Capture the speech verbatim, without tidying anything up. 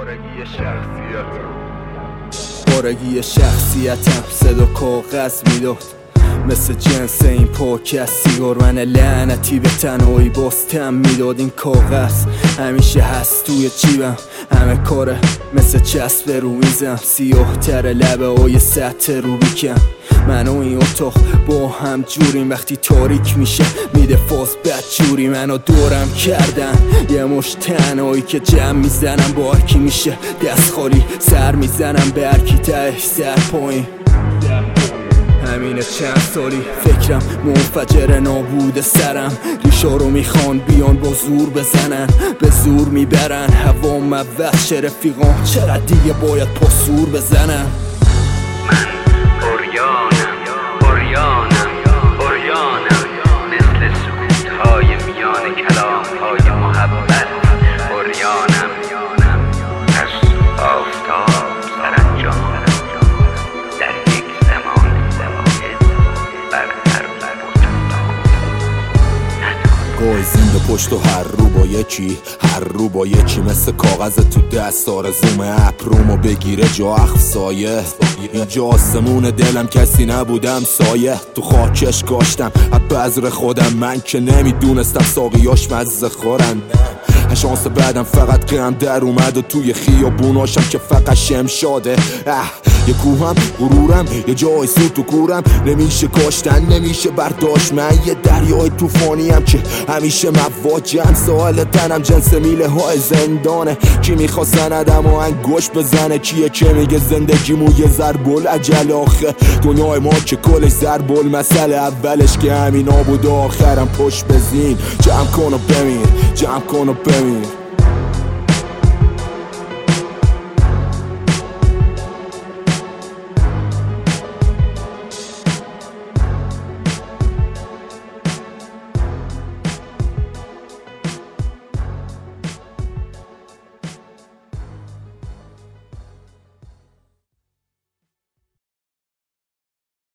پارگی شخصیتم پارگی شخصیتم صدا کاغذ میداد مثل جنس این پاک از سیگار. من لعنتی به تنهایی باستم میداد این کاغذ همیشه هست توی جیبم. همه کاره مثل چسب رو میزم سیاه تر لبه های سطح رو بیکم. من و این اتاق با هم جوریم وقتی تاریک میشه میده فاز بد جوری. منو دورم کردن یه مش تنهایی که جمع میزنم با هرکی میشه دست خالی سر میزنم به هرکی تهش سر پایین. همینه چند سالی فکرم منفجر نابود سرم. ریشا رو میخوان بیان با زور بزنن به زور میبرن هوام عوض شه رفیقان چقدر دیگه باید پاسور بزنن. من اوریانم اوریانم اوریانم مثل سکوت‌های میان کلام‌های محبت اوریانم از آفتاب سرانجام در یک زمان واحد بر هر گاهی زنده پشت و هر رو با یکی هر رو با یکی مثل کاغذ تو دست آرزوم اپرومو بگیره جا اخصایه. اینجا آسمون دلم کسی نبودم سایه تو خاکش کاشتم بذر خودم. من که نمیدونستم ساقیاش مزه خورن. شانس بعدم فقط قم در اومد و توی خیابوناشم که فقط شمشاده. یه کوهم غرورم یه جای سوت و کورم نمیشه کاشتن نمیشه برداشت. من یه دریای توفانیم که همیشه مواجهم. سوال تنم جنس میله های زندانه. کی میخواست سندم و انگوش بزنه کیه که میگه زندگیمو یه ضربال عجل آخه. دنیای ما که کلش ضربال مسئله اولش که همینا بود آخرم پشت بزین. جمع کن و بمیر جمع کن و بمیر